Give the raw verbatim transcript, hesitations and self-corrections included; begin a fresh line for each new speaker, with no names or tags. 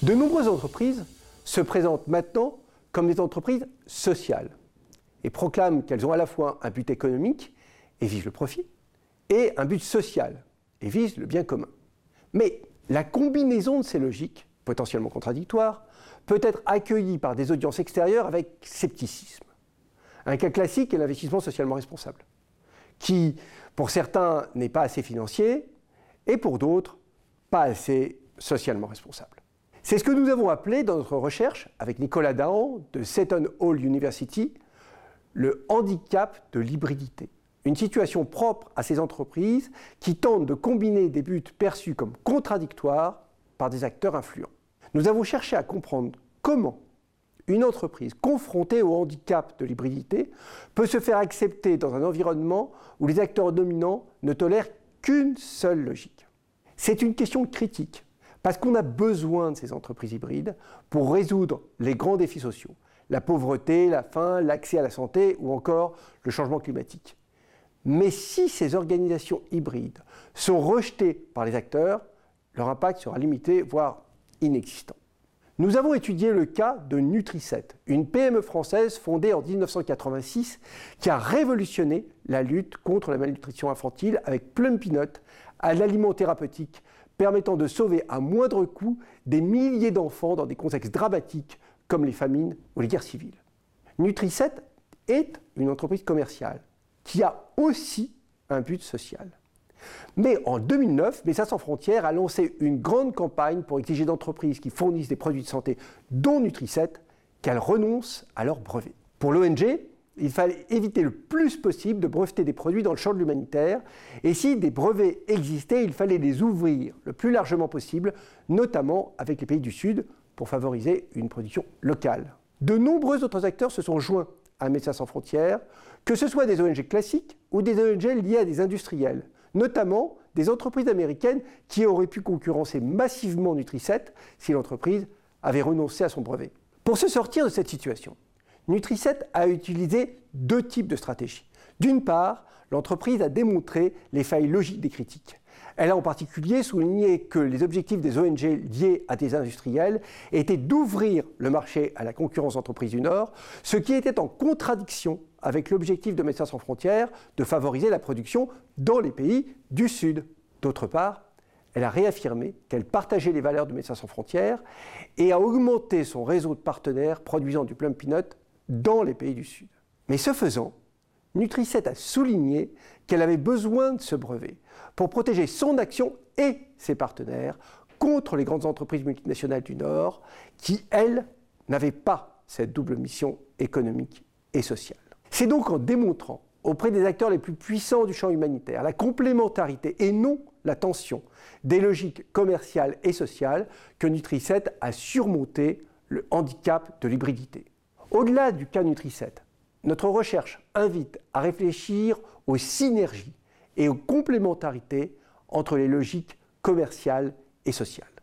De nombreuses entreprises se présentent maintenant comme des entreprises sociales et proclament qu'elles ont à la fois un but économique et visent le profit, et un but social et visent le bien commun. Mais la combinaison de ces logiques, potentiellement contradictoires, peut être accueillie par des audiences extérieures avec scepticisme. Un cas classique est l'investissement socialement responsable, qui, pour certains, n'est pas assez financier, et pour d'autres, pas assez socialement responsable. C'est ce que nous avons appelé dans notre recherche, avec Nicolas Dahan de Seton Hall University, le handicap de l'hybridité. Une situation propre à ces entreprises qui tentent de combiner des buts perçus comme contradictoires par des acteurs influents. Nous avons cherché à comprendre comment une entreprise confrontée au handicap de l'hybridité peut se faire accepter dans un environnement où les acteurs dominants ne tolèrent qu'une seule logique. C'est une question critique, parce qu'on a besoin de ces entreprises hybrides pour résoudre les grands défis sociaux, la pauvreté, la faim, l'accès à la santé ou encore le changement climatique. Mais si ces organisations hybrides sont rejetées par les acteurs, leur impact sera limité, voire inexistant. Nous avons étudié le cas de Nutriset, une P M E française fondée en dix-neuf cent quatre-vingt-six qui a révolutionné la lutte contre la malnutrition infantile avec Plum Peanut, un aliment thérapeutique permettant de sauver à moindre coût des milliers d'enfants dans des contextes dramatiques comme les famines ou les guerres civiles. Nutriset est une entreprise commerciale qui a aussi un but social. Mais en deux mille neuf, Médecins sans frontières a lancé une grande campagne pour exiger d'entreprises qui fournissent des produits de santé, dont Nutriset, qu'elles renoncent à leurs brevets. Pour l'O N G, il fallait éviter le plus possible de breveter des produits dans le champ de l'humanitaire, et si des brevets existaient, il fallait les ouvrir le plus largement possible, notamment avec les pays du Sud, pour favoriser une production locale. De nombreux autres acteurs se sont joints à Médecins sans frontières, que ce soit des O N G classiques ou des O N G liés à des industriels, notamment des entreprises américaines qui auraient pu concurrencer massivement Nutriset si l'entreprise avait renoncé à son brevet. Pour se sortir de cette situation, Nutriset a utilisé deux types de stratégies. D'une part, l'entreprise a démontré les failles logiques des critiques. Elle a en particulier souligné que les objectifs des O N G liés à des industriels étaient d'ouvrir le marché à la concurrence d'entreprises du Nord, ce qui était en contradiction avec l'objectif de Médecins sans frontières de favoriser la production dans les pays du Sud. D'autre part, elle a réaffirmé qu'elle partageait les valeurs de Médecins sans frontières et a augmenté son réseau de partenaires produisant du Plum Peanut dans les pays du Sud. Mais ce faisant, Nutriset a souligné qu'elle avait besoin de ce brevet pour protéger son action et ses partenaires contre les grandes entreprises multinationales du Nord qui, elles, n'avaient pas cette double mission économique et sociale. C'est donc en démontrant auprès des acteurs les plus puissants du champ humanitaire la complémentarité et non la tension des logiques commerciales et sociales que Nutriset a surmonté le handicap de l'hybridité. Au-delà du cas Nutriset, notre recherche invite à réfléchir aux synergies et aux complémentarités entre les logiques commerciales et sociales.